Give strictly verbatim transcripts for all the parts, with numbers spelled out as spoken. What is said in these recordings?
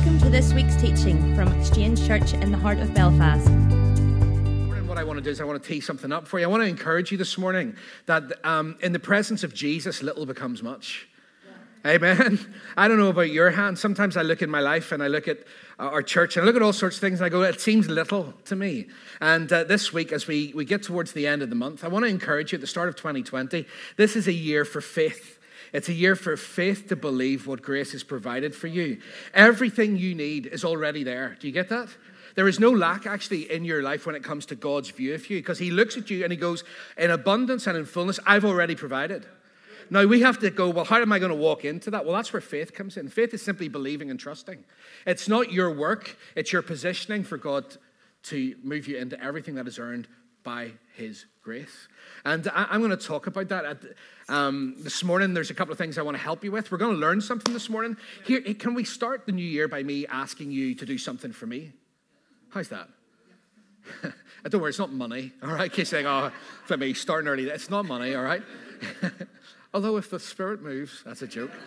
Welcome to this week's teaching from Exchange Church in the heart of Belfast. What I want to do is I want to tee something up for you. I want to encourage you this morning that um, in the presence of Jesus, little becomes much. Yeah. Amen. I don't know about your hand. Sometimes I look in my life and I look at our church and I look at all sorts of things and I go, it seems little to me. And uh, this week, as we, we get towards the end of the month, I want to encourage you at the start of twenty twenty, this is a year for faith. It's a year for faith to believe what grace has provided for you. Everything you need is already there. Do you get that? There is no lack actually in your life when it comes to God's view of you, because he looks at you and he goes, in abundance and in fullness, I've already provided. Now we have to go, well, how am I going to walk into that? Well, that's where faith comes in. Faith is simply believing and trusting. It's not your work. It's your positioning for God to move you into everything that is earned by his grace. And I, I'm going to talk about that. At, um, this morning, there's a couple of things I want to help you with. We're going to learn something this morning. Here, can we start the new year by me asking you to do something for me? How's that? Don't worry, it's not money, all right? In case you're saying, oh, for me, starting early, it's not money, all right? Although if the Spirit moves, that's a joke.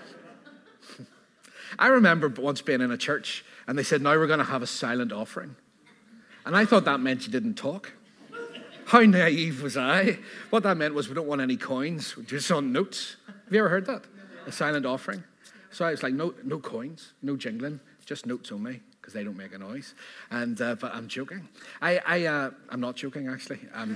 I remember once being in a church, and they said, now we're going to have a silent offering. And I thought that meant you didn't talk. How naive was I? What that meant was we don't want any coins, we're just on notes. Have you ever heard that? A silent offering. So I was like, no, no coins, no jingling, just notes only, because they don't make a noise. And uh, but I'm joking. I, I uh, I'm not joking actually. Um,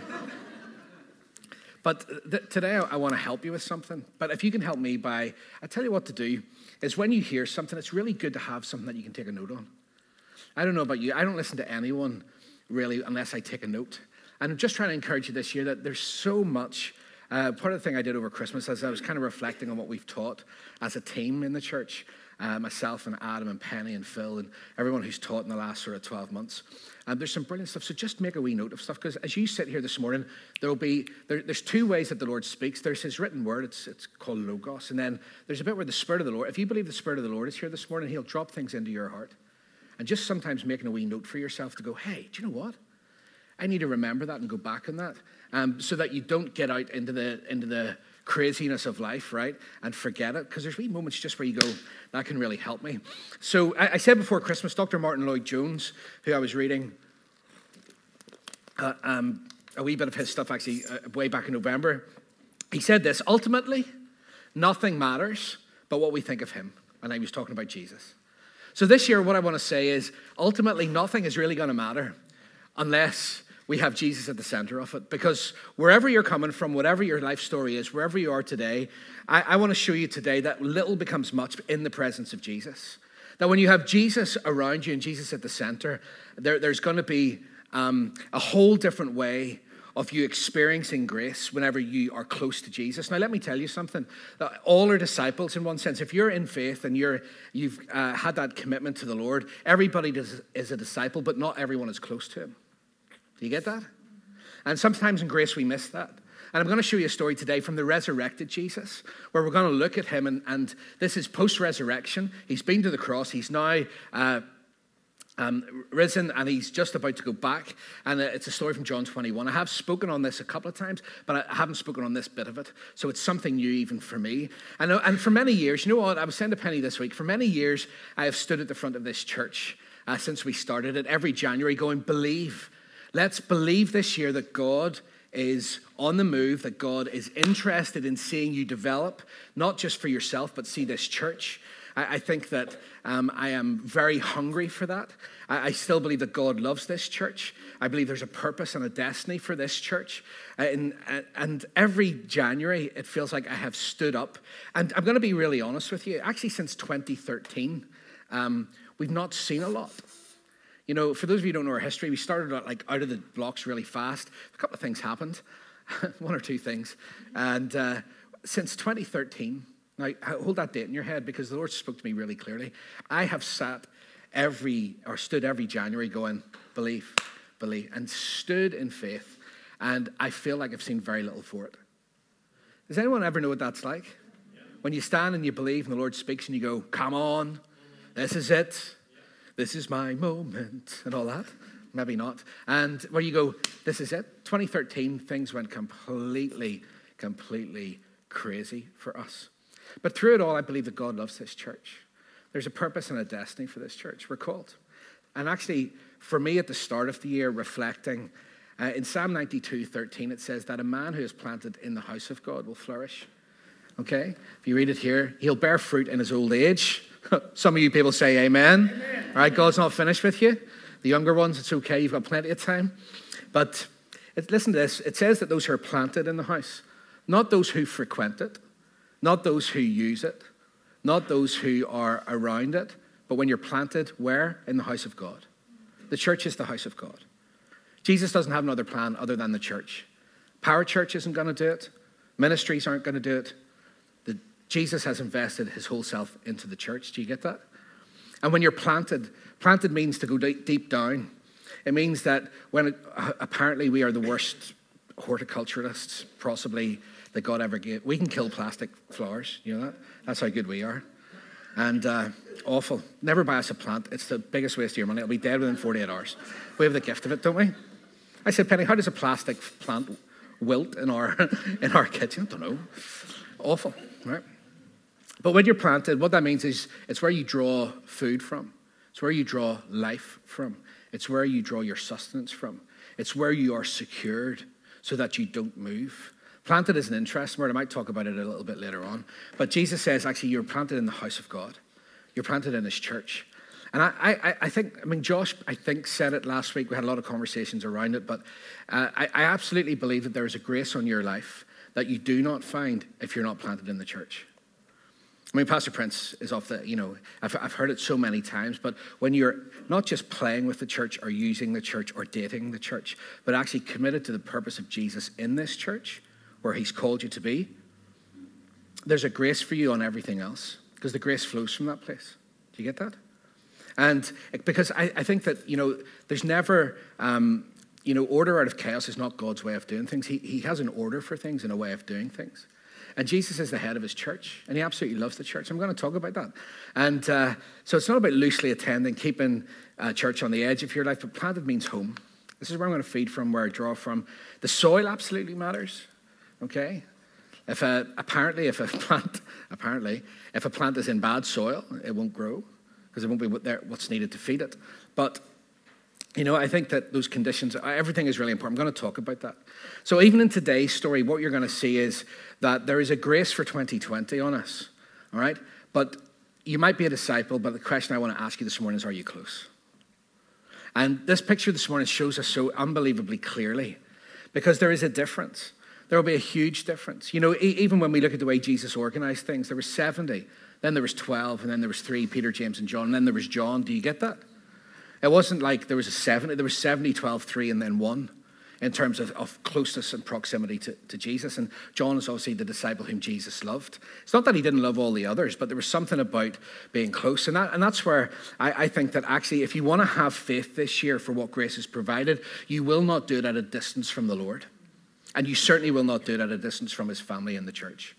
but th- today I, I want to help you with something. But if you can help me by, I tell you what to do is when you hear something, it's really good to have something that you can take a note on. I don't know about you. I don't listen to anyone really unless I take a note. And I'm just trying to encourage you this year that there's so much. Uh, part of the thing I did over Christmas as I was kind of reflecting on what we've taught as a team in the church, uh, myself and Adam and Penny and Phil and everyone who's taught in the last sort of twelve months. Um, there's some brilliant stuff. So just make a wee note of stuff, because as you sit here this morning, there'll be there, there's two ways that the Lord speaks. There's his written word. It's it's called Logos. And then there's a bit where the Spirit of the Lord, if you believe the Spirit of the Lord is here this morning, he'll drop things into your heart. And just sometimes making a wee note for yourself to go, hey, do you know what? I need to remember that and go back on that, um, so that you don't get out into the into the craziness of life, right, and forget it. Because there's wee moments just where you go, that can really help me. So I, I said before Christmas, Doctor Martin Lloyd-Jones, who I was reading uh, um, a wee bit of his stuff actually uh, way back in November, he said this: ultimately, nothing matters but what we think of him. And I was talking about Jesus. So this year, what I want to say is, ultimately, nothing is really going to matter unless we have Jesus at the center of it. Because wherever you're coming from, whatever your life story is, wherever you are today, I, I want to show you today that little becomes much in the presence of Jesus. That when you have Jesus around you and Jesus at the center, there, there's going to be um, a whole different way of you experiencing grace whenever you are close to Jesus. Now, let me tell you something. All are disciples in one sense. If you're in faith and you're, you've uh, had that commitment to the Lord, everybody does, is a disciple, but not everyone is close to him. Do you get that? And sometimes in grace we miss that. And I'm going to show you a story today from the resurrected Jesus, where we're going to look at him, and, and this is post-resurrection. He's been to the cross. He's now uh, um, risen, and he's just about to go back. And it's a story from John twenty-one. I have spoken on this a couple of times, but I haven't spoken on this bit of it. So it's something new even for me. And, and for many years, you know what? I was saying to Penny this week, for many years, I have stood at the front of this church uh, since we started it every January going, believe. Let's believe this year that God is on the move, that God is interested in seeing you develop, not just for yourself, but see this church. I, I think that um, I am very hungry for that. I, I still believe that God loves this church. I believe there's a purpose and a destiny for this church. Uh, and, uh, and every January, it feels like I have stood up. And I'm going to be really honest with you. Actually, since twenty thirteen, um, we've not seen a lot. You know, for those of you who don't know our history, we started out like out of the blocks really fast. A couple of things happened, one or two things. And uh, since twenty thirteen, now hold that date in your head because the Lord spoke to me really clearly. I have sat every, or stood every January going, believe, believe, and stood in faith. And I feel like I've seen very little for it. Does anyone ever know what that's like? Yeah. When you stand and you believe and the Lord speaks and you go, come on, this is it. This is my moment, and all that. Maybe not. And where you go, this is it. twenty thirteen, things went completely, completely crazy for us. But through it all, I believe that God loves this church. There's a purpose and a destiny for this church. We're called. And actually, for me at the start of the year, reflecting, uh, in Psalm ninety-two, thirteen, it says that a man who is planted in the house of God will flourish. Okay? If you read it here, he'll bear fruit in his old age. Some of you people say amen. Amen. All right, God's not finished with you. The younger ones, it's okay. You've got plenty of time. But it, listen to this. It says that those who are planted in the house, not those who frequent it, not those who use it, not those who are around it, but when you're planted, where? In the house of God. The church is the house of God. Jesus doesn't have another plan other than the church. Power Church isn't going to do it. Ministries aren't going to do it. The, Jesus has invested his whole self into the church. Do you get that? And when you're planted, planted means to go deep, deep down. It means that when it, uh, apparently we are the worst horticulturists possibly that God ever gave. We can kill plastic flowers, you know that? That's how good we are. And uh, awful. Never buy us a plant. It's the biggest waste of your money. It'll be dead within forty-eight hours. We have the gift of it, don't we? I said, Penny, how does a plastic plant wilt in our in our kitchen? I don't know. Awful, right? But when you're planted, what that means is it's where you draw food from. It's where you draw life from. It's where you draw your sustenance from. It's where you are secured so that you don't move. Planted is an interesting word. I might talk about it a little bit later on. But Jesus says, actually, you're planted in the house of God. You're planted in his church. And I, I, I think, I mean, Josh, I think, said it last week. We had a lot of conversations around it. But uh, I, I absolutely believe that there is a grace on your life that you do not find if you're not planted in the church. I mean, Pastor Prince is off the, you know, I've, I've heard it so many times, but when you're not just playing with the church or using the church or dating the church, but actually committed to the purpose of Jesus in this church, where he's called you to be, there's a grace for you on everything else, because the grace flows from that place. Do you get that? And because I, I think that, you know, there's never, um, you know, order out of chaos is not God's way of doing things. He, he has an order for things and a way of doing things. And Jesus is the head of his church, and he absolutely loves the church. I'm going to talk about that. And uh, so it's not about loosely attending, keeping uh, church on the edge of your life, but planted means home. This is where I'm going to feed from, where I draw from. The soil absolutely matters, okay? If a, apparently, if a plant, apparently, if a plant is in bad soil, it won't grow, because it won't be what there, what's needed to feed it. But you know, I think that those conditions, everything is really important. I'm going to talk about that. So even in today's story, what you're going to see is that there is a grace for twenty twenty on us, all right? But you might be a disciple, but the question I want to ask you this morning is, are you close? And this picture this morning shows us so unbelievably clearly, because there is a difference. There will be a huge difference. You know, even when we look at the way Jesus organized things, there was seventy, then there was twelve, and then there was three, Peter, James, and John, and then there was John. Do you get that? It wasn't like there was a seventy, there was seventy, twelve, three, and then one in terms of, of closeness and proximity to, to Jesus. And John is obviously the disciple whom Jesus loved. It's not that he didn't love all the others, but there was something about being close. And, that, and that's where I, I think that actually, if you want to have faith this year for what grace has provided, you will not do it at a distance from the Lord. And you certainly will not do it at a distance from his family in the church.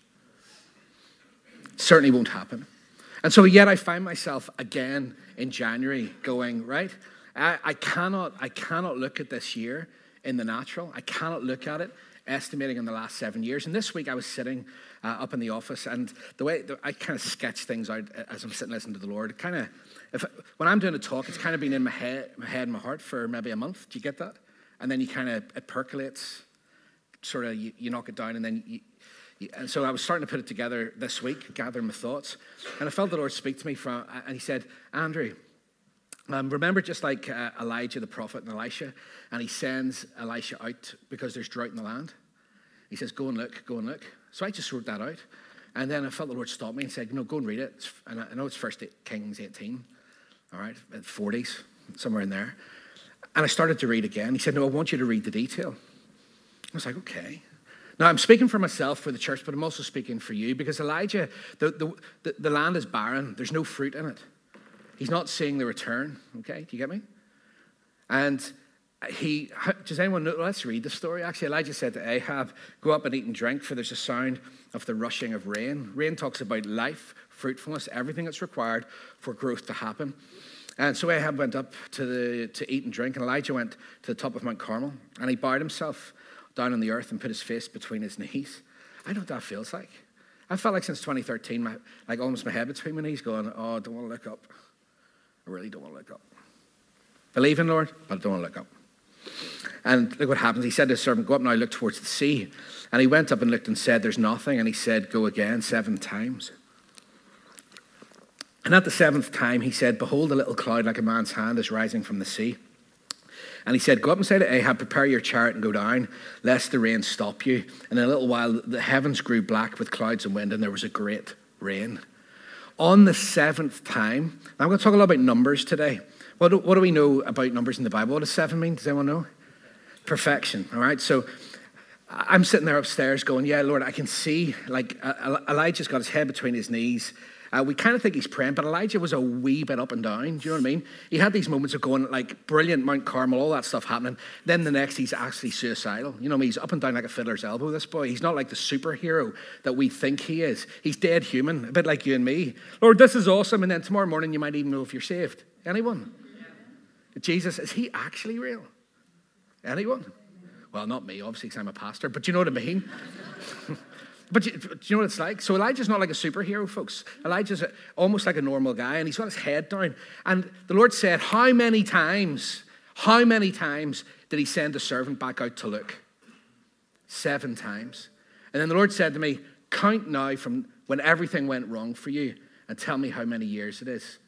Certainly won't happen. And so yet I find myself again in January going, right, I, I cannot I cannot look at this year in the natural. I cannot look at it estimating in the last seven years. And this week I was sitting uh, up in the office, and the way the, I kind of sketch things out as I'm sitting listening to the Lord. Kind of, if when I'm doing a talk, it's kind of been in my head, my head and my heart for maybe a month. Do you get that? And then you kind of, it percolates, sort of, you, you knock it down, and then you, And so I was starting to put it together this week, gather my thoughts. And I felt the Lord speak to me from, and he said, Andrew, um, remember just like uh, Elijah the prophet and Elisha, and he sends Elisha out because there's drought in the land. He says, go and look, go and look. So I just wrote that out. And then I felt the Lord stop me and said, no, go and read it. It's, and I know it's First Kings eighteen, all right, forties, somewhere in there. And I started to read again. He said, no, I want you to read the detail. I was like, okay. Now, I'm speaking for myself, for the church, but I'm also speaking for you, because Elijah, the, the, the, the land is barren. There's no fruit in it. He's not seeing the return, okay? Do you get me? And he, does anyone know? Let's read the story. Actually, Elijah said to Ahab, go up and eat and drink, for there's a sound of the rushing of rain. Rain talks about life, fruitfulness, everything that's required for growth to happen. And so Ahab went up to, the, to eat and drink, and Elijah went to the top of Mount Carmel, and he bowed himself down on the earth and put his face between his knees. I know what that feels like. I felt like since twenty thirteen, my, like almost my head between my knees going, oh, I don't want to look up. I really don't want to look up. Believe in Lord, but I don't want to look up. And look what happens. He said to his servant, go up now, look towards the sea. And he went up and looked and said, there's nothing. And he said, go again seven times. And at the seventh time, he said, behold, a little cloud like a man's hand is rising from the sea. And he said, go up and say to Ahab, prepare your chariot and go down, lest the rain stop you. And in a little while, the heavens grew black with clouds and wind, and there was a great rain. On the seventh time, I'm going to talk a lot about numbers today. What do, what do we know about numbers in the Bible? What does seven mean? Does anyone know? Perfection, all right? So I'm sitting there upstairs going, yeah, Lord, I can see, like, uh, Elijah's got his head between his knees. Uh, we kind of think he's praying, but Elijah was a wee bit up and down. Do you know what I mean? He had these moments of going, like, brilliant, Mount Carmel, all that stuff happening. Then the next, he's actually suicidal. You know, he's up and down like a fiddler's elbow, this boy. He's not like the superhero that we think he is. He's dead human, a bit like you and me. Lord, this is awesome. And then tomorrow morning, you might even know if you're saved. Anyone? Yeah. Jesus, is he actually real? Anyone? Well, not me, obviously, because I'm a pastor, but you know what I mean? But do you know what it's like? So Elijah's not like a superhero, folks. Elijah's almost like a normal guy, and he's got his head down. And the Lord said, how many times, how many times did he send a servant back out to look? Seven times. And then the Lord said to me, count now from when everything went wrong for you and tell me how many years it is.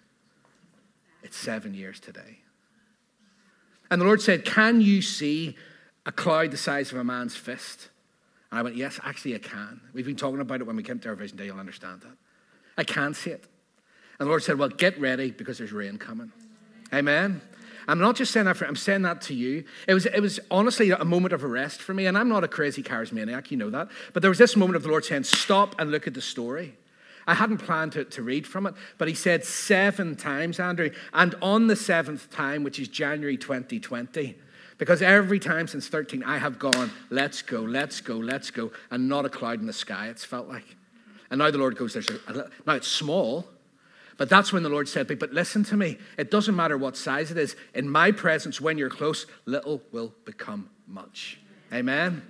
It's seven years today. And the Lord said, can you see a cloud the size of a man's fist? And I went, yes, actually I can. We've been talking about it when we came to our vision day. You'll understand that. I can see it. And the Lord said, well, get ready because there's rain coming. Amen. I'm not just saying that for I'm saying that to you. It was, it was honestly a moment of arrest for me. And I'm not a crazy charismaniac, you know that. But there was this moment of the Lord saying, stop and look at the story. I hadn't planned to, to read from it, but he said seven times, Andrew. And on the seventh time, which is January twenty twenty, because every time since thirteen, I have gone, let's go, let's go, let's go, and not a cloud in the sky, it's felt like. And now the Lord goes, there's a, a, now it's small, but that's when the Lord said, but listen to me, it doesn't matter what size it is. In my presence, when you're close, little will become much. Amen?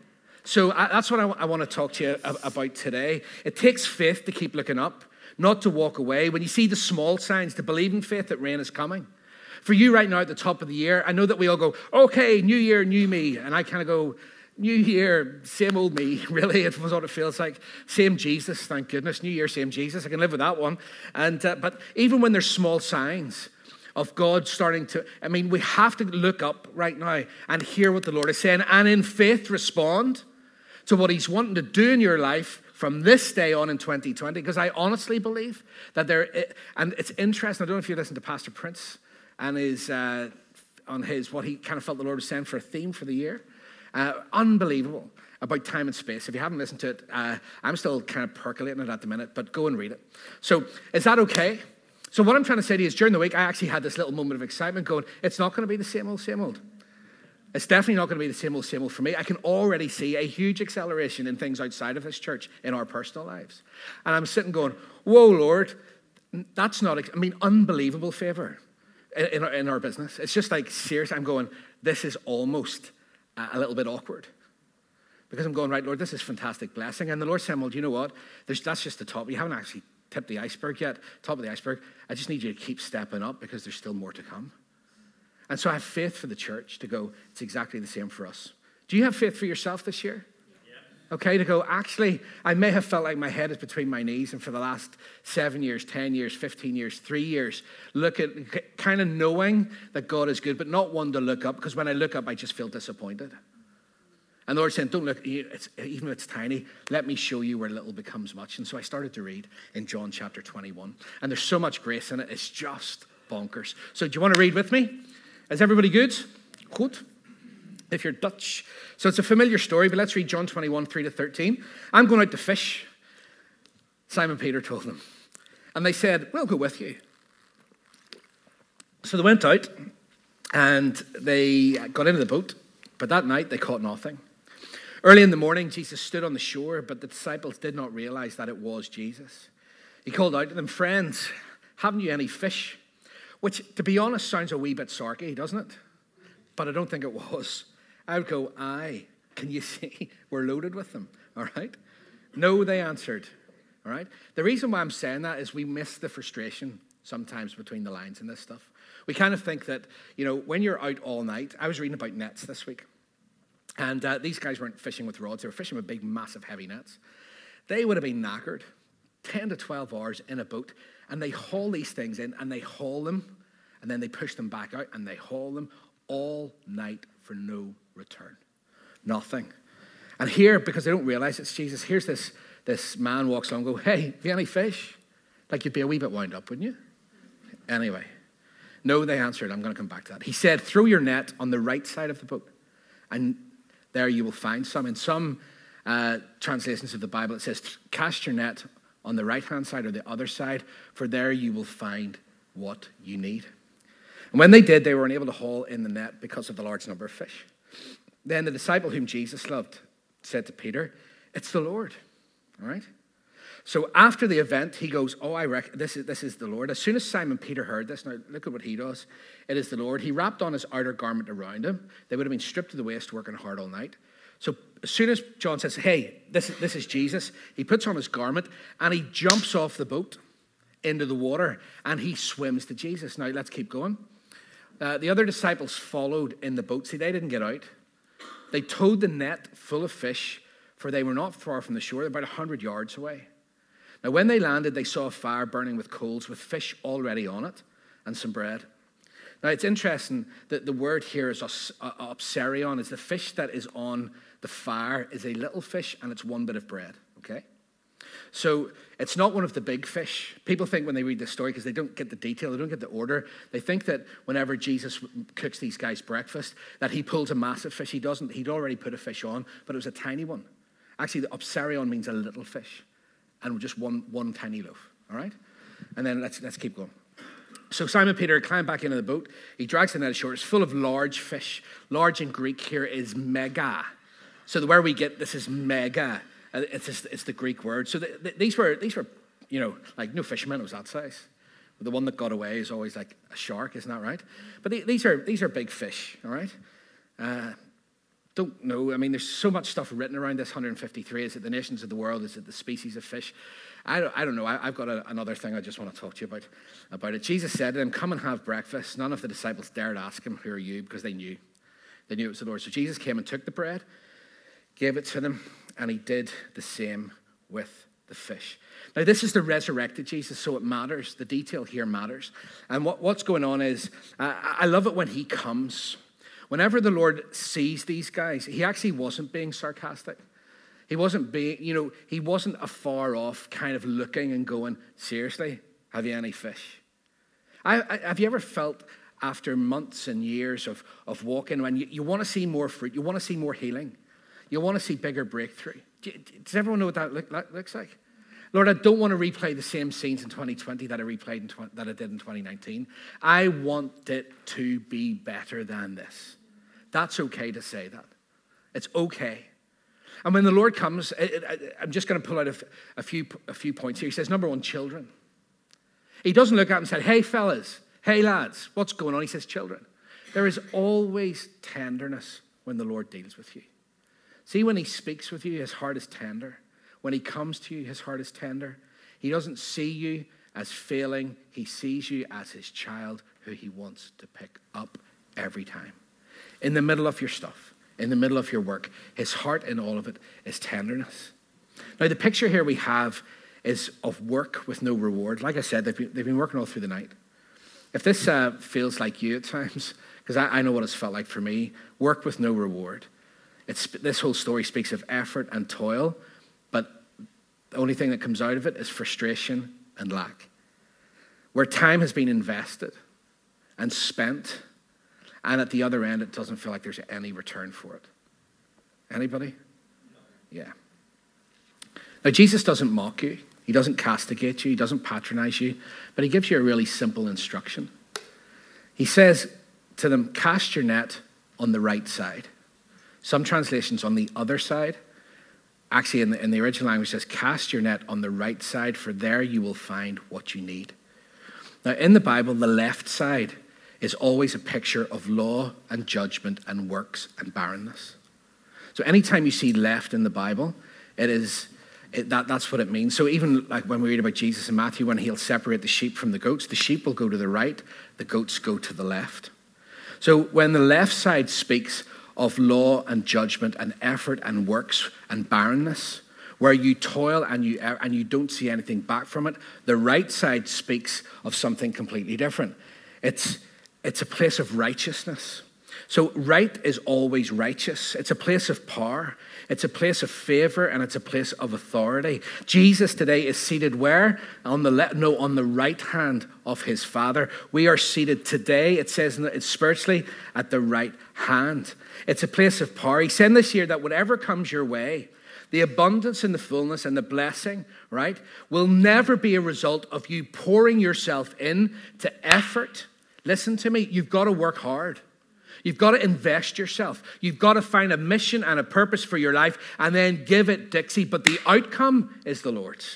So I, that's what I, I want to talk to you about today. It takes faith to keep looking up, not to walk away. When you see the small signs, to believe in faith that rain is coming. For you right now at the top of the year, I know that we all go, okay, new year, new me. And I kind of go, new year, same old me, really. It was what it feels like. Same Jesus, thank goodness. New year, same Jesus. I can live with that one. And uh, But even when there's small signs of God starting to, I mean, we have to look up right now and hear what the Lord is saying. And in faith respond to what he's wanting to do in your life from this day on in twenty twenty. Because I honestly believe that there, and it's interesting, I don't know if you listen to Pastor Prince, and his, uh, on his, what he kind of felt the Lord was saying for a theme for the year. Uh, unbelievable about time and space. If you haven't listened to it, uh, I'm still kind of percolating it at the minute, but go and read it. So is that okay? So what I'm trying to say to you is during the week, I actually had this little moment of excitement going, it's not going to be the same old, same old. It's definitely not going to be the same old, same old for me. I can already see a huge acceleration in things outside of this church in our personal lives. And I'm sitting going, whoa, Lord, that's not, I mean, unbelievable favor. In our, in our business. It's just like, seriously, I'm going, this is almost a little bit awkward. Because I'm going, right, Lord, this is fantastic blessing. And the Lord said, well, do you know what? There's, that's just the top. You haven't actually tipped the iceberg yet, top of the iceberg. I just need you to keep stepping up because there's still more to come. And so I have faith for the church to go, it's exactly the same for us. Do you have faith for yourself this year? Okay, to go, actually, I may have felt like my head is between my knees, and for the last seven years, ten years, fifteen years, three years, look at kind of knowing that God is good, but not one to look up, because when I look up, I just feel disappointed. And the Lord saying, don't look, it's, even if it's tiny, let me show you where little becomes much. And so I started to read in John chapter twenty-one, and there's so much grace in it, it's just bonkers. So do you want to read with me? Is everybody good? Good. If you're Dutch. So it's a familiar story, but let's read John twenty-one, three to thirteen. I'm going out to fish, Simon Peter told them. And they said, we'll go with you. So they went out and they got into the boat, but that night they caught nothing. Early in the morning, Jesus stood on the shore, but the disciples did not realize that it was Jesus. He called out to them, friends, haven't you any fish? Which, to be honest, sounds a wee bit sarky, doesn't it? But I don't think it was. I would go, aye, can you see? We're loaded with them, all right? No, they answered. all right? The reason why I'm saying that is we miss the frustration sometimes between the lines in this stuff. We kind of think that, you know, when you're out all night, I was reading about nets this week, and uh, these guys weren't fishing with rods, they were fishing with big, massive, heavy nets. They would have been knackered, ten to twelve hours in a boat, and they haul these things in, and they haul them, and then they push them back out, and they haul them all night for no return. Nothing. And here, because they don't realize it's Jesus, here's this, this man walks along and goes, hey, have you any fish? Like, you'd be a wee bit wound up, wouldn't you? Anyway. No, they answered. I'm going to come back to that. He said, throw your net on the right side of the boat, and there you will find some. In some uh, translations of the Bible, it says, cast your net on the right-hand side or the other side, for there you will find what you need. And when they did, they were unable to haul in the net because of the large number of fish. Then the disciple whom Jesus loved said to Peter, it's the Lord. All right? So after the event, he goes, oh, I reckon this is, this is the Lord. As soon as Simon Peter heard this, now look at what he does. It is the Lord. He wrapped on his outer garment around him. They would have been stripped to the waist, working hard all night. So as soon as John says, hey, this, this is Jesus, he puts on his garment and he jumps off the boat into the water and he swims to Jesus. Now let's keep going. Uh, the other disciples followed in the boat. See, they didn't get out. They towed the net full of fish, for they were not far from the shore, about a hundred yards away. Now, when they landed, they saw a fire burning with coals, with fish already on it, and some bread. Now, it's interesting that the word here is opsarion, is the fish that is on the fire is a little fish, and it's one bit of bread, okay? So it's not one of the big fish. People think when they read this story, because they don't get the detail, they don't get the order, they think that whenever Jesus cooks these guys breakfast, that he pulls a massive fish. He doesn't. He'd already put a fish on, but it was a tiny one. Actually, the opsarion means a little fish. And just one one tiny loaf, all right? And then let's let's keep going. So Simon Peter climbed back into the boat. He drags the net ashore. It's full of large fish. Large in Greek here is mega. So the word we get, this is mega. It's just, it's the Greek word. So the, the, these were, these were, you know, like no fisherman was that size. But the one that got away is always like a shark, isn't that right? But the, these are these are big fish, all right? Uh, Don't know. I mean, there's so much stuff written around this one hundred fifty-three. Is it the nations of the world? Is it the species of fish? I don't, I don't know. I, I've got a, another thing I just want to talk to you about, about it. Jesus said to them, come and have breakfast. None of the disciples dared ask him, who are you? Because they knew. They knew it was the Lord. So Jesus came and took the bread, gave it to them, and he did the same with the fish. Now, this is the resurrected Jesus, so it matters. The detail here matters. And what, what's going on is, uh, I love it when he comes. Whenever the Lord sees these guys, he actually wasn't being sarcastic. He wasn't being, you know, he wasn't afar off kind of looking and going, seriously, have you any fish? I, I, have you ever felt after months and years of, of walking, when you, you want to see more fruit, you want to see more healing, you want to see bigger breakthrough? Does everyone know what that look, looks like? Lord, I don't want to replay the same scenes in twenty twenty that I replayed in twenty, that I did in twenty nineteen. I want it to be better than this. That's okay to say that. It's okay. And when the Lord comes, it, it, I'm just going to pull out a, a few a few points here. He says, number one, children. He doesn't look at them and say, hey, fellas, hey, lads, what's going on? He says, children. There is always tenderness when the Lord deals with you. See, when he speaks with you, his heart is tender. When he comes to you, his heart is tender. He doesn't see you as failing. He sees you as his child who he wants to pick up every time. In the middle of your stuff, in the middle of your work, his heart in all of it is tenderness. Now, the picture here we have is of work with no reward. Like I said, they've been, they've been working all through the night. If this uh, feels like you at times, because I, I know what it's felt like for me, work with no reward. It's, this whole story speaks of effort and toil, but the only thing that comes out of it is frustration and lack. Where time has been invested and spent, and at the other end, it doesn't feel like there's any return for it. Anybody? Yeah. Now, Jesus doesn't mock you. He doesn't castigate you. He doesn't patronize you. But he gives you a really simple instruction. He says to them, cast your net on the right side. Some translations on the other side. Actually, in the, in the original language, it says, cast your net on the right side, for there you will find what you need. Now, in the Bible, the left side is always a picture of law and judgment and works and barrenness. So anytime you see left in the Bible, it is it, that, that's what it means. So even like when we read about Jesus in Matthew, when he'll separate the sheep from the goats, the sheep will go to the right, the goats go to the left. So when the left side speaks of law and judgment and effort and works and barrenness, where you toil and you and you don't see anything back from it, the right side speaks of something completely different. It's, it's a place of righteousness. So right is always righteous. It's a place of power. It's a place of favor, and it's a place of authority. Jesus today is seated where? On the le- no, on the right hand of his Father. We are seated today, it says it's spiritually, at the right hand. It's a place of power. He said this year that whatever comes your way, the abundance and the fullness and the blessing, right, will never be a result of you pouring yourself in to effort. Listen to me, you've got to work hard. You've got to invest yourself. You've got to find a mission and a purpose for your life and then give it Dixie. But the outcome is the Lord's.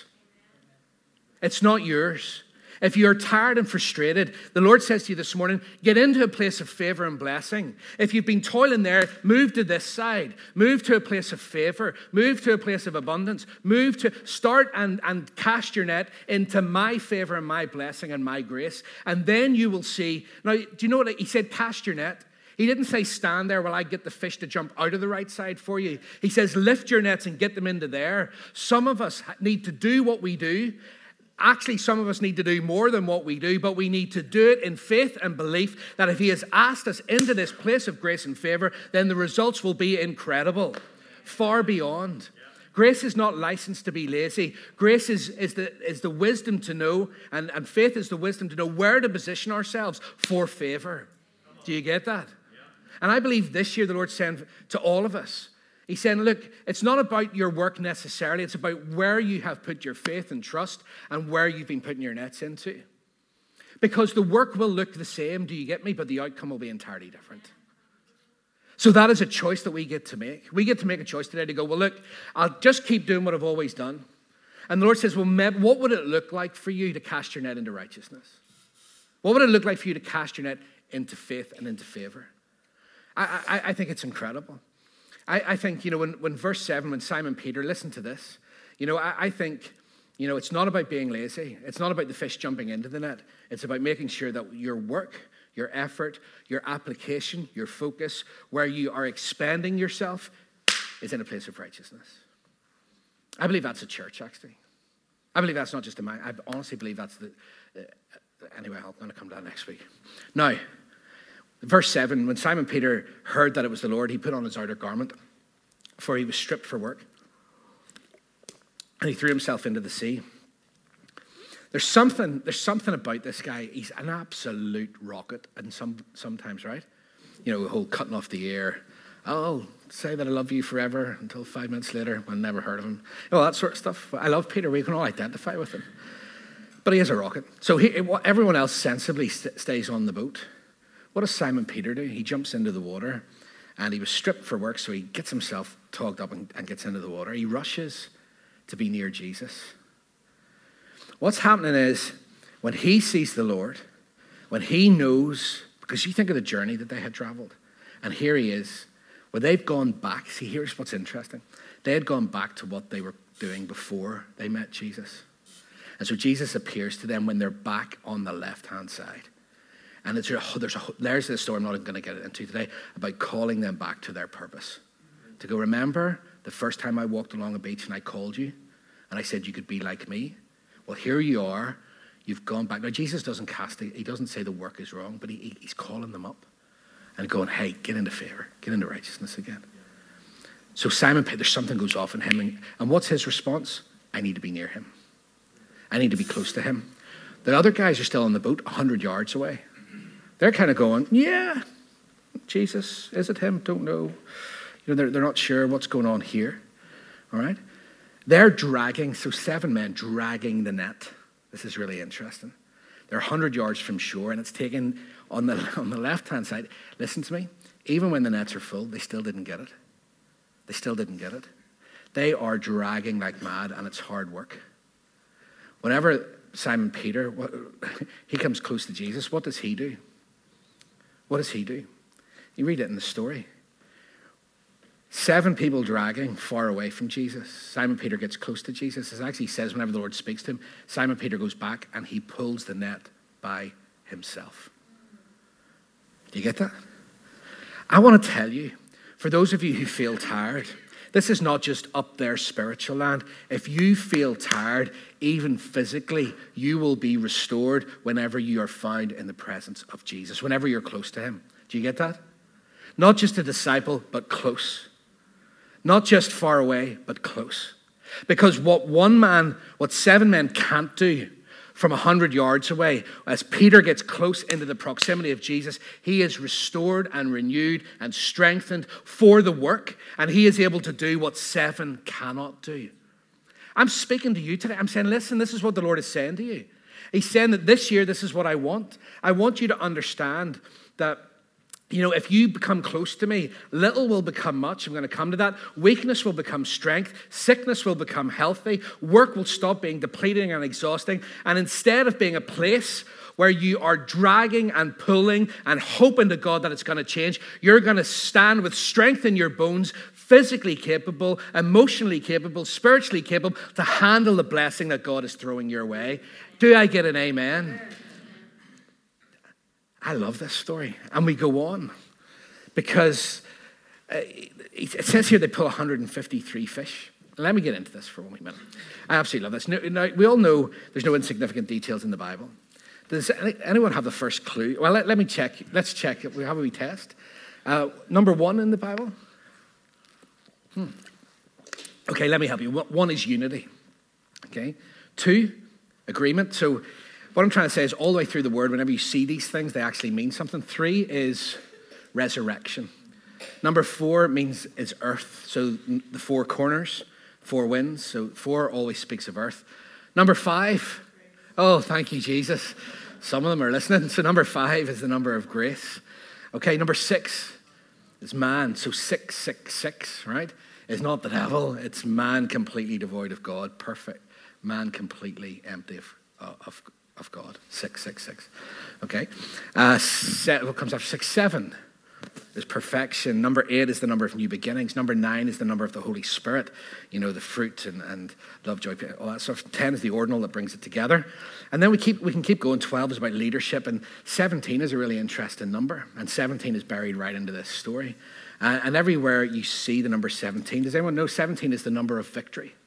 It's not yours. If you're tired and frustrated, the Lord says to you this morning, get into a place of favor and blessing. If you've been toiling there, move to this side. Move to a place of favor. Move to a place of abundance. Move to start and, and cast your net into my favor and my blessing and my grace. And then you will see. Now, do you know what he said? Cast your net. He didn't say stand there while I get the fish to jump out of the right side for you. He says lift your nets and get them into there. Some of us need to do what we do. Actually, some of us need to do more than what we do, but we need to do it in faith and belief that if he has asked us into this place of grace and favor, then the results will be incredible, far beyond. Grace is not licensed to be lazy. Grace is, is, the, is the wisdom to know, and, and faith is the wisdom to know where to position ourselves for favor. Do you get that? And I believe this year the Lord's saying to all of us, he's saying, look, it's not about your work necessarily. It's about where you have put your faith and trust and where you've been putting your nets into. Because the work will look the same, do you get me? But the outcome will be entirely different. So that is a choice that we get to make. We get to make a choice today to go, well, look, I'll just keep doing what I've always done. And the Lord says, well, Meb, what would it look like for you to cast your net into righteousness? What would it look like for you to cast your net into faith and into favor? I, I, I think it's incredible. I, I think, you know, when, when verse seven, when Simon Peter, listen to this. You know, I, I think, you know, it's not about being lazy. It's not about the fish jumping into the net. It's about making sure that your work, your effort, your application, your focus, where you are expending yourself is in a place of righteousness. I believe that's a church, actually. I believe that's not just a mind. I honestly believe that's the... Uh, anyway, I'm going to come down next week. Now, verse seven, when Simon Peter heard that it was the Lord, he put on his outer garment, for he was stripped for work. And he threw himself into the sea. There's something, there's something about this guy. He's an absolute rocket, and some sometimes, right? You know, the whole cutting off the air. I'll say that I love you forever until five minutes later. I've never heard of him. You know, that sort of stuff. I love Peter. We can all identify with him. But he is a rocket. So he, everyone else sensibly st- stays on the boat. What does Simon Peter do? He jumps into the water, and he was stripped for work, so he gets himself togged up and, and gets into the water. He rushes to be near Jesus. What's happening is, when he sees the Lord, when he knows, because you think of the journey that they had traveled, and here he is, when they've gone back, see, here's what's interesting. They had gone back to what they were doing before they met Jesus. And so Jesus appears to them when they're back on the left-hand side. And it's, there's a, there's this story I'm not even going to get into today about calling them back to their purpose. To go, remember the first time I walked along a beach and I called you and I said you could be like me? Well, here you are. You've gone back. Now, Jesus doesn't cast it. He doesn't say the work is wrong, but he, he's calling them up and going, hey, get into favor. Get into righteousness again. So Simon Peter, something goes off in him. And, and what's his response? I need to be near him. I need to be close to him. The other guys are still on the boat one hundred yards away. They're kind of going, yeah, Jesus, is it him? Don't know. You know, they're, they're not sure what's going on here. All right? They're dragging, so seven men dragging the net. This is really interesting. They're one hundred yards from shore, and it's taken on the, on the left-hand side. Listen to me. Even when the nets are full, they still didn't get it. They still didn't get it. They are dragging like mad, and it's hard work. Whenever Simon Peter, he comes close to Jesus, what does he do? What does he do? You read it in the story. Seven people dragging far away from Jesus. Simon Peter gets close to Jesus. It actually says whenever the Lord speaks to him, Simon Peter goes back and he pulls the net by himself. Do you get that? I want to tell you, for those of you who feel tired, this is not just up there spiritual land. If you feel tired, even physically, you will be restored whenever you are found in the presence of Jesus, whenever you're close to him. Do you get that? Not just a disciple, but close. Not just far away, but close. Because what one man, what seven men can't do from a hundred yards away, as Peter gets close into the proximity of Jesus, he is restored and renewed and strengthened for the work, and he is able to do what seven cannot do. I'm speaking to you today. I'm saying, listen, this is what the Lord is saying to you. He's saying that this year, this is what I want. I want you to understand that, you know, if you become close to me, little will become much. I'm going to come to that. Weakness will become strength. Sickness will become healthy. Work will stop being depleting and exhausting. And instead of being a place where you are dragging and pulling and hoping to God that it's going to change, you're going to stand with strength in your bones, physically capable, emotionally capable, spiritually capable to handle the blessing that God is throwing your way. Do I get an amen? I love this story. And we go on because uh, it says here they pull one hundred fifty-three fish. Let me get into this for one minute. I absolutely love this. Now, now, we all know there's no insignificant details in the Bible. Does anyone have the first clue? Well, let, let me check. Let's check. We have a wee test. Uh, number one in the Bible. Hmm. Okay, let me help you. One is unity. Okay. Two, agreement. So what I'm trying to say is all the way through the word, whenever you see these things, they actually mean something. Three is resurrection. Number four means is earth. So the four corners, four winds. So four always speaks of earth. Number five, oh, thank you, Jesus. Some of them are listening. So number five is the number of grace. Okay, number six is man. So six, six, six, right? Is not the devil. It's man completely devoid of God. Perfect. Man completely empty of, of God. Of God, six, six, six. Okay. Uh, set, what comes after six? Seven is perfection. Number eight is the number of new beginnings. Number nine is the number of the Holy Spirit. You know, the fruit and, and love, joy, all that stuff. Ten is the ordinal that brings it together. And then we keep we can keep going. Twelve is about leadership. And seventeen is a really interesting number. And seventeen is buried right into this story. Uh, and everywhere you see the number seventeen, does anyone know seventeen is the number of victory?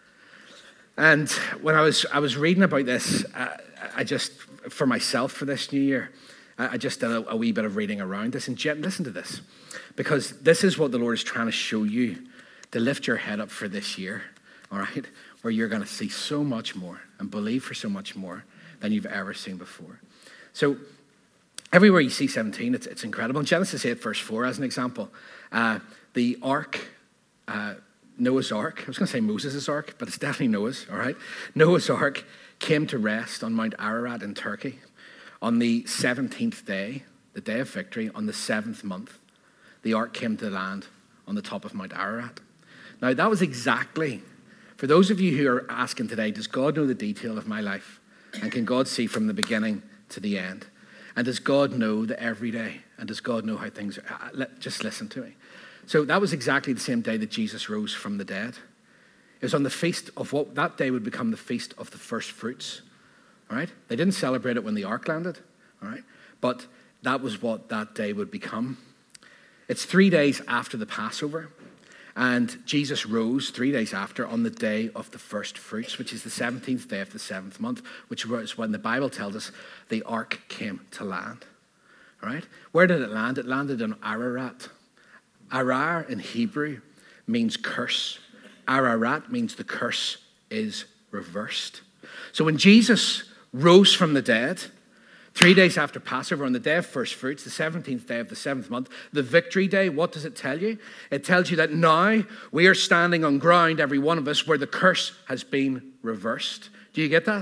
And when I was I was reading about this, uh, I just, for myself for this new year, I just did a, a wee bit of reading around this. And listen to this, because this is what the Lord is trying to show you to lift your head up for this year, all right, where you're going to see so much more and believe for so much more than you've ever seen before. So everywhere you see seventeen, it's, it's incredible. In Genesis eight, verse four, as an example, uh, the ark, uh, Noah's Ark, I was going to say Moses' Ark, but it's definitely Noah's, all right? Noah's Ark came to rest on Mount Ararat in Turkey on the seventeenth day, the day of victory, on the seventh month. The Ark came to land on the top of Mount Ararat. Now, that was exactly, for those of you who are asking today, does God know the detail of my life? And can God see from the beginning to the end? And does God know the everyday? And does God know how things are? Just listen to me. So that was exactly the same day that Jesus rose from the dead. It was on the feast of what that day would become the feast of the first fruits. All right? They didn't celebrate it when the ark landed. All right? But that was what that day would become. It's three days after the Passover. And Jesus rose three days after on the day of the first fruits, which is the seventeenth day of the seventh month, which was when the Bible tells us the ark came to land. All right? Where did it land? It landed in Ararat. Arar in Hebrew means curse. Ararat means the curse is reversed. So when Jesus rose from the dead, three days after Passover, on the day of first fruits, the seventeenth day of the seventh month, the victory day, what does it tell you? It tells you that now we are standing on ground, every one of us, where the curse has been reversed. Do you get that?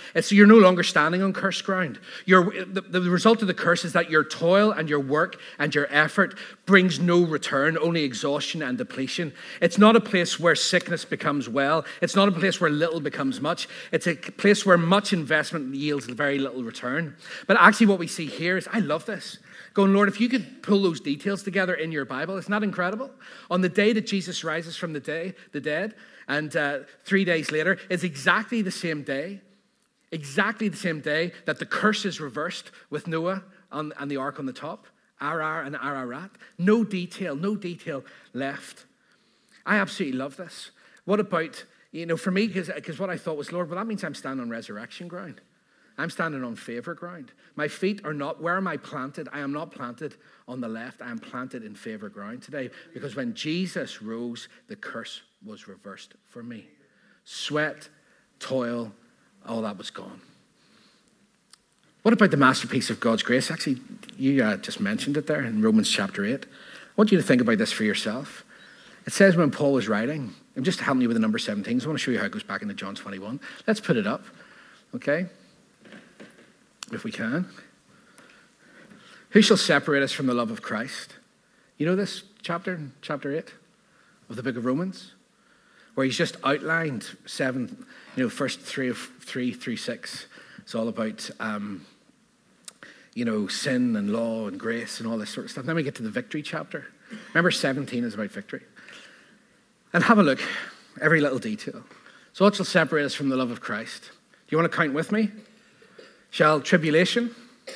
It's you're no longer standing on cursed ground. You're, the, the result of the curse is that your toil and your work and your effort brings no return, only exhaustion and depletion. It's not a place where sickness becomes well. It's not a place where little becomes much. It's a place where much investment yields very little return. But actually what we see here is, I love this. Going, Lord, if you could pull those details together in your Bible, isn't that incredible? On the day that Jesus rises from the day, the dead, and uh, three days later, is exactly the same day, exactly the same day that the curse is reversed with Noah on, and the ark on the top, Arar and Ararat. No detail, no detail left. I absolutely love this. What about, you know, for me, because what I thought was, Lord, well, that means I'm standing on resurrection ground. I'm standing on favor ground. My feet are not, where am I planted? I am not planted on the left. I am planted in favor ground today, because when Jesus rose, the curse was reversed for me. Sweat, toil, all that was gone. What about the masterpiece of God's grace? Actually, you uh, just mentioned it there in Romans chapter eight. I want you to think about this for yourself. It says when Paul was writing, I'm just helping you with the number seventeen, so I want to show you how it goes back into John twenty-one. Let's put it up, okay? If we can. Who shall separate us from the love of Christ? You know this chapter, chapter eight of the book of Romans, where he's just outlined seven, you know, first three of three through six. It's all about, um, you know, sin and law and grace and all this sort of stuff. Then we get to the victory chapter. Remember, seventeen is about victory. And have a look, every little detail. So what shall separate us from the love of Christ? Do you want to count with me? Shall tribulation?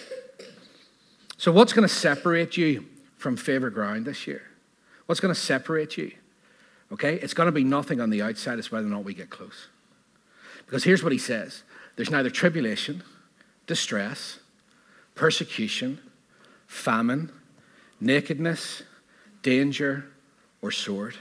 So what's going to separate you from favor ground this year? What's going to separate you? Okay, it's going to be nothing on the outside. It's whether or not we get close. Because here's what he says. There's neither tribulation, distress, persecution, famine, nakedness, danger, or sword.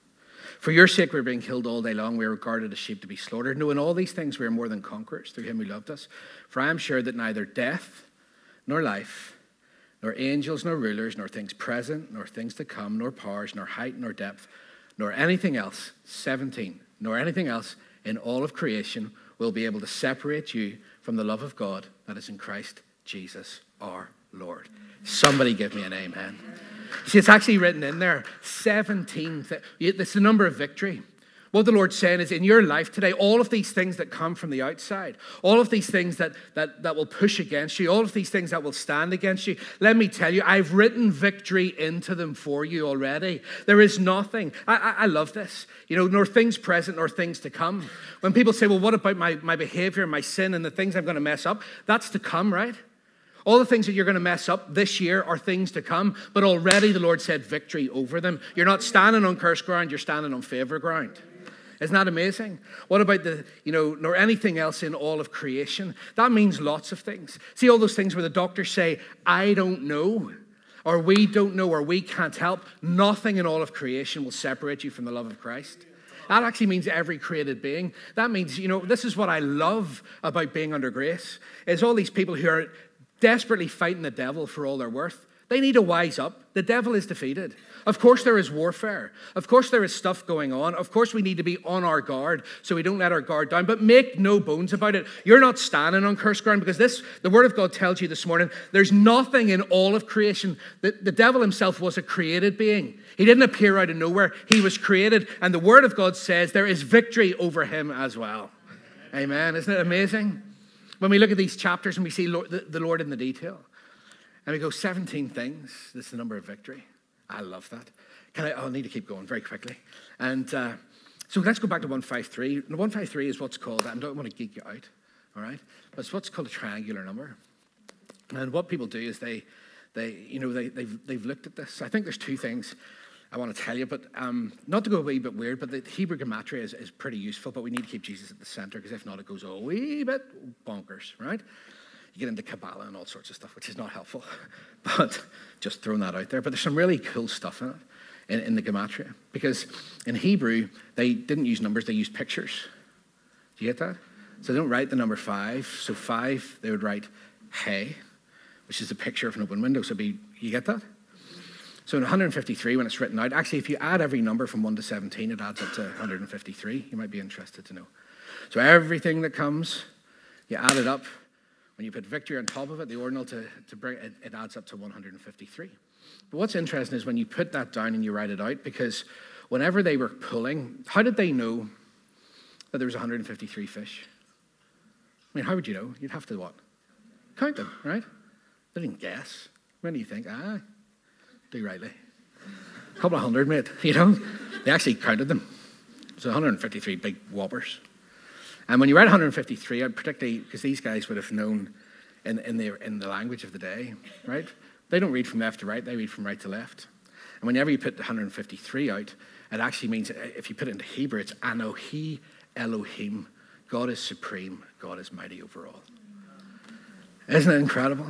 For your sake we're being killed all day long. We are regarded as sheep to be slaughtered. No, in all these things we are more than conquerors through him who loved us. For I am sure that neither death, nor life, nor angels, nor rulers, nor things present, nor things to come, nor powers, nor height, nor depth, nor anything else, seventeen, nor anything else in all of creation will be able to separate you from the love of God that is in Christ Jesus our Lord. Somebody give me an amen. See, it's actually written in there, seventeen. Th- it's the number of victory. What the Lord's saying is, in your life today, all of these things that come from the outside, all of these things that, that, that will push against you, all of these things that will stand against you, let me tell you, I've written victory into them for you already. There is nothing. I, I, I love this. You know, nor things present, nor things to come. When people say, well, what about my, my behavior, my sin, and the things I'm going to mess up? That's to come, right? All the things that you're going to mess up this year are things to come, but already the Lord said victory over them. You're not standing on cursed ground, you're standing on favor ground. Isn't that amazing? What about the, you know, nor anything else in all of creation? That means lots of things. See all those things where the doctors say, I don't know, or we don't know, or we can't help. Nothing in all of creation will separate you from the love of Christ. That actually means every created being. That means, you know, this is what I love about being under grace, is all these people who are desperately fighting the devil for all they're worth. They need to wise up. The devil is defeated. Of course there is warfare. Of course there is stuff going on. Of course we need to be on our guard so we don't let our guard down. But make no bones about it. You're not standing on cursed ground, because this, the Word of God tells you this morning, there's nothing in all of creation. The, the devil himself was a created being. He didn't appear out of nowhere. He was created. And the Word of God says there is victory over him as well. Amen. Isn't it amazing? When we look at these chapters and we see Lord, the, the Lord in the detail, and we go, seventeen things, this is the number of victory. I love that. Can I, I'll need to keep going very quickly. And uh, so let's go back to one fifty-three. And one fifty-three is what's called, I don't want to geek you out, all right? But it's what's called a triangular number. And what people do is they, they you know, they, they've, they've looked at this. I think there's two things I want to tell you, but um, not to go a wee bit weird, but the Hebrew gematria is, is pretty useful, but we need to keep Jesus at the center, because if not, it goes a wee bit bonkers, right? You get into Kabbalah and all sorts of stuff, which is not helpful, but just throwing that out there. But there's some really cool stuff in it, in, in the gematria, because in Hebrew, they didn't use numbers, they used pictures. Do you get that? So they don't write the number five. So five, they would write hey, which is a picture of an open window. So be, you get that? So in one fifty-three, when it's written out, actually, if you add every number from one to seventeen, it adds up to one fifty-three. You might be interested to know. So everything that comes You add it up. When you put victory on top of it, the ordinal to, to bring it, it adds up to one hundred fifty-three. But what's interesting is when you put that down and you write it out, because whenever they were pulling, how did they know that there was one hundred fifty-three fish? I mean, how would you know? You'd have to what? Count them, right? They didn't guess. When do you think? Ah, do rightly. A couple of hundred, mate, you know? They actually counted them. So one hundred fifty-three big whoppers. And when you write one hundred fifty-three, particularly because these guys would have known in, in, the, in the language of the day, right? They don't read from left to right, they read from right to left. And whenever you put one hundred fifty-three out, it actually means, if you put it into Hebrew, it's Anohi Elohim. God is supreme, God is mighty over all. Isn't it incredible?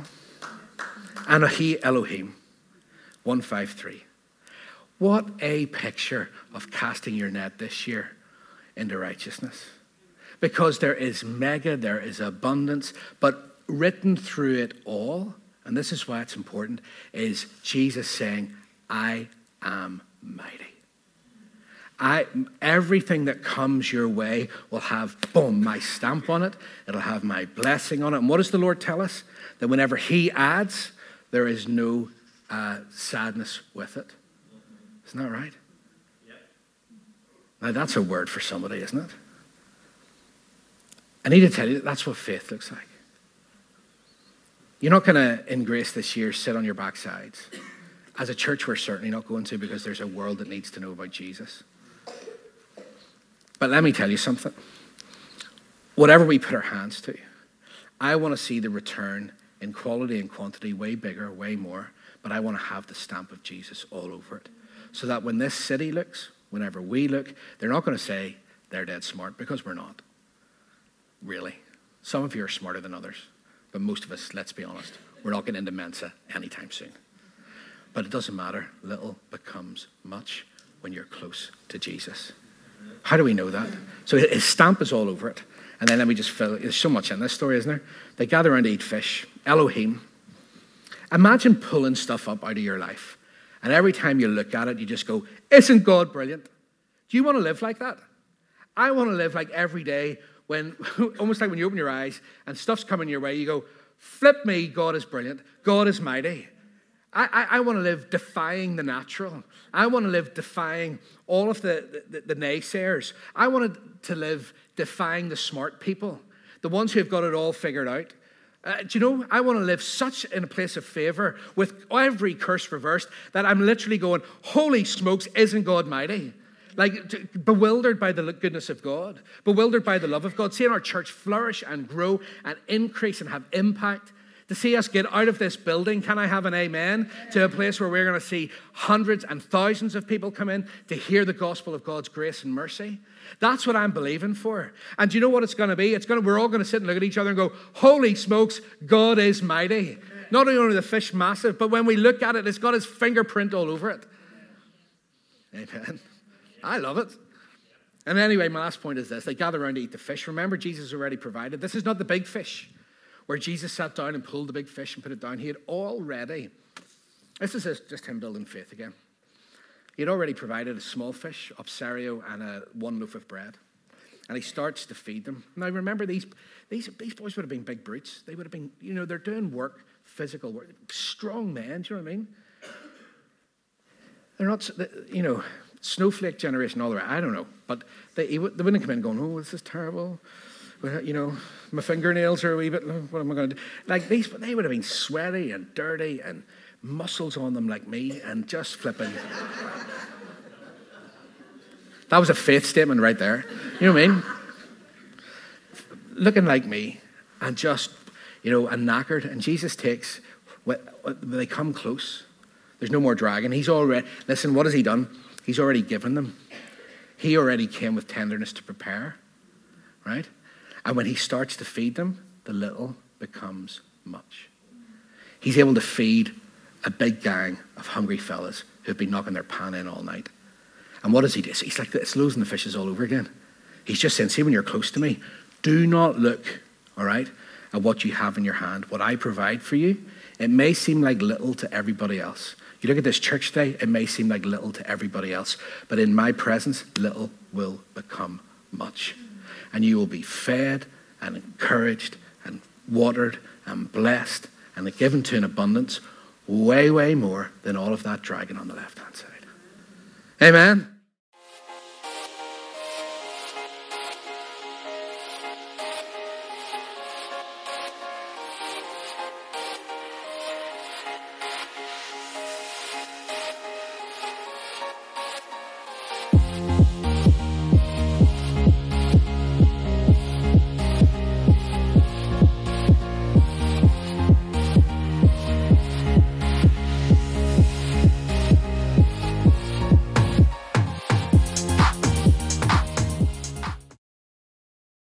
Anohi Elohim, one fifty-three. What a picture of casting your net this year into righteousness. Because there is mega, there is abundance, but written through it all, and this is why it's important, is Jesus saying, I am mighty. I, everything that comes your way will have, boom, my stamp on it. It'll have my blessing on it. And what does the Lord tell us? That whenever he adds, there is no uh, sadness with it. Isn't that right? Yep. Now that's a word for somebody, isn't it? I need to tell you that that's what faith looks like. You're not going to, in grace this year, sit on your backsides. As a church, we're certainly not going to, because there's a world that needs to know about Jesus. But let me tell you something. Whatever we put our hands to, I want to see the return in quality and quantity way bigger, way more, but I want to have the stamp of Jesus all over it. So that when this city looks, whenever we look, they're not going to say they're dead smart, because we're not. Really. Some of you are smarter than others, but most of us, let's be honest, we're not getting into Mensa anytime soon. But it doesn't matter. Little becomes much when you're close to Jesus. How do we know that? So his stamp is all over it. And then let me just fill it. There's so much in this story, isn't there? They gather around to eat fish. Elohim. Imagine pulling stuff up out of your life. And every time you look at it, you just go, isn't God brilliant? Do you want to live like that? I want to live like every day when, almost like when you open your eyes and stuff's coming your way, you go, flip me, God is brilliant. God is mighty. I, I, I want to live defying the natural. I want to live defying all of the, the, the naysayers. I wanted to live defying the smart people, the ones who have got it all figured out. Uh, do you know, I want to live such in a place of favor with every curse reversed that I'm literally going, holy smokes, isn't God mighty? Like, t- bewildered by the goodness of God, bewildered by the love of God, seeing our church flourish and grow and increase and have impact. To see us get out of this building, can I have an amen, to a place where we're going to see hundreds and thousands of people come in to hear the gospel of God's grace and mercy. That's what I'm believing for. And do you know what it's going to be? It's going to, we're all going to sit and look at each other and go, holy smokes, God is mighty. Not only are the fish massive, but when we look at it, it's got his fingerprint all over it. Amen. I love it. And anyway, my last point is this. They gather around to eat the fish. Remember, Jesus already provided. This is not the big fish where Jesus sat down and pulled the big fish and put it down. He had already, this is just him building faith again. He had already provided a small fish, upsario, and a one loaf of bread. And he starts to feed them. Now, remember, these, these, these boys would have been big brutes. They would have been, you know, they're doing work, physical work. Strong men, do you know what I mean? They're not, you know, snowflake generation, all the way. I don't know. But they, they wouldn't come in going, oh, this is terrible. You know, my fingernails are a wee bit, what am I going to do? Like these, they would have been sweaty and dirty and muscles on them like me and just flipping. That was a faith statement right there. You know what I mean? Looking like me and just, you know, and knackered. And Jesus takes, when they come close, there's no more dragging. He's already, listen, what has he done? He's already given them. He already came with tenderness to prepare, right? And when he starts to feed them, the little becomes much. He's able to feed a big gang of hungry fellas who've been knocking their pan in all night. And what does he do? He's like, it's losing the fishes all over again. He's just saying, see, when you're close to me, do not look, all right, at what you have in your hand. What I provide for you, it may seem like little to everybody else. You look at this church today, it may seem like little to everybody else. But in my presence, little will become much. And you will be fed and encouraged watered and blessed and given to in abundance, way, way more than all of that dragon on the left-hand side. Amen.